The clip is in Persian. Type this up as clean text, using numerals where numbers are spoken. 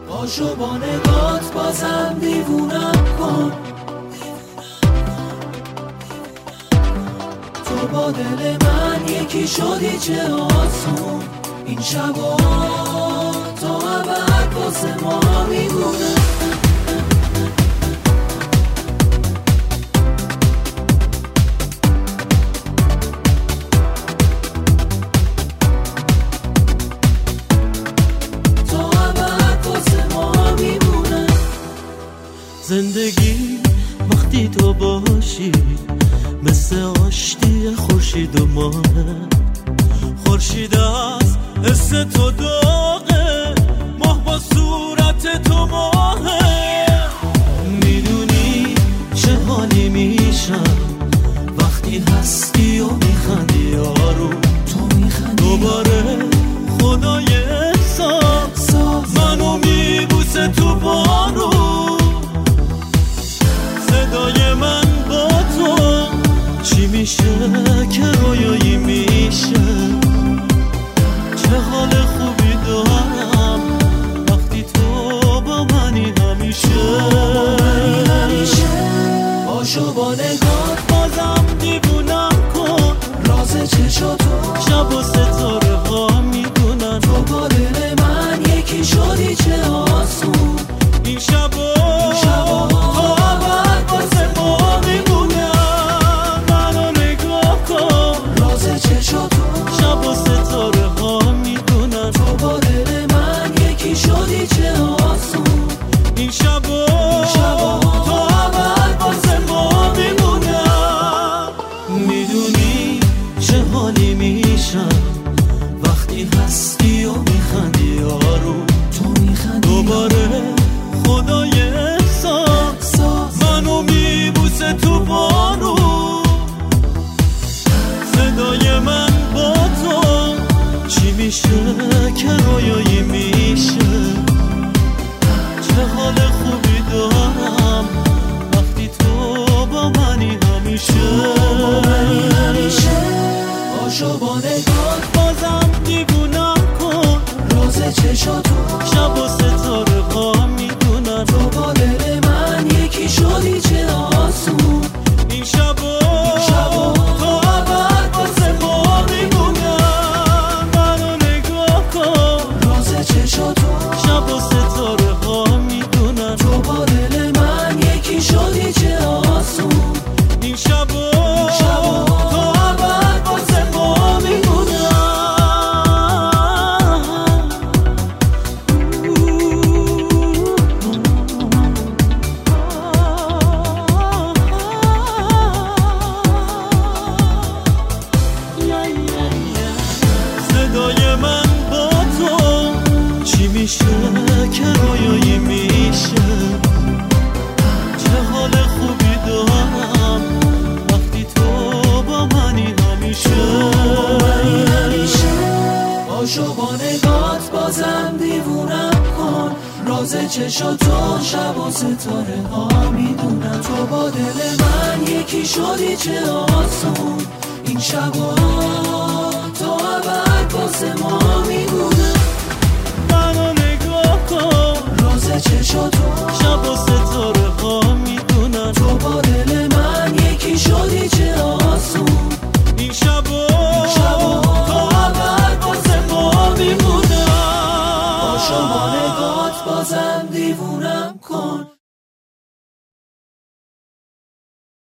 پاشو با نگات بازم دیوونم کن. تو با دل من یکی شدی چه آسون. این شبا تا ابد واسه ما میمونه. زندگی وقتی تو باشی مثل آشتی خورشید و ماه. خورشید از حس تو داغه، ماه با صورت تو ماهه. میدونی چه حالی میشم وقتی هستی و میخندی یارو. تو میخندی دوباره خدای احساس منو میبوسه تو بارو. صدای من با تو چی میشه که رویایی میشه. چه حال خوبی دارم وقتی تو با منی همیشه. پاشو با نگات بازم دیوونم کن. راز چشاتو شب و ستاره ها میدونن. تو با دل من یکی شدی چه آسون. این شبا تا ابد واسه ما میمونم. منو نگاه کن. راز چشاتو شب و ستاره ها میدونن. تو با دل من یکی شدی چه آسون. این شبا تا ابد واسه ما میمونم. میدونی چه حالی میشم وقتی هستی و میخندی یارو. تو میخندی دوباره خدای احساس منو میبوسه تو بارو. صدای من با تو چی میشه که رویایی میشه. چه حال خوبی دارم وقتی تو با منی همیشه. پاشو با نگات بازم دیوونم کن. راز چشاتو شب و ستاره ها میدونن. تو با دل من یکی شدی چه آسون. این شبا تا ابد واسه ما میمونم. منو نگاه کن. راز چشاتو شب و ستاره ها میدونن. تو با دل من یکی شدی چه آسون. این شبا تا ابد واسه ما میمونم. صدای من با تو چی میشه که رویایی میشه. چه حال خوبی دارم وقتی تو با منی همیشه. پاشو با نگات بازم دیوونم کن. راز چشاتو شب و ستاره ها میدونم. تو با دل من یکی شدی چه آسون. این شبا تا ابد واسه ما میمونه. منو نگاه کن. راز چشاتو شب و ستاره ها میدونن. تو با دل من یکی شدی چه آسون. این شبا تا ابد واسه ما میمونه. پاشو با نگات بازم دیوونم کن.